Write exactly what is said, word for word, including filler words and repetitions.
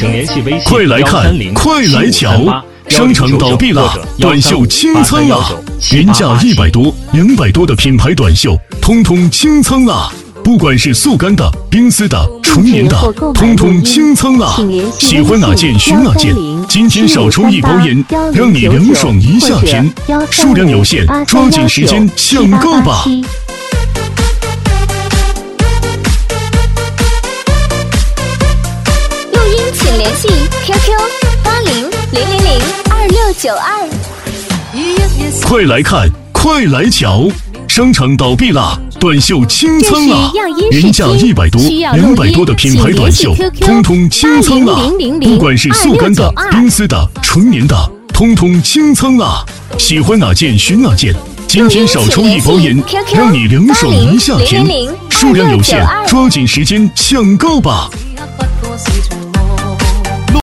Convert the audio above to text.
请联系微信快来看，快来瞧！商场倒闭了，短袖清仓了，原价一百多、两百多的品牌短袖，通通清仓了。不管是速干的、冰丝的、纯棉的，通通清仓了。喜欢哪件选哪件，今天少抽一包烟，让你凉爽一夏天。数量有限，抓紧时间抢购吧！ 录音请联系 Q Q 八零零零零二六九二。 快来看，快来瞧！商场倒闭了，短袖清仓了，原价一百多、两百多的品牌短袖，通通清仓了。不管是速干的、冰丝的、纯棉的，通通清仓了。喜欢哪件选哪件，今天少抽一包烟，让你凉爽一夏天。数量有限，抓紧时间抢购吧！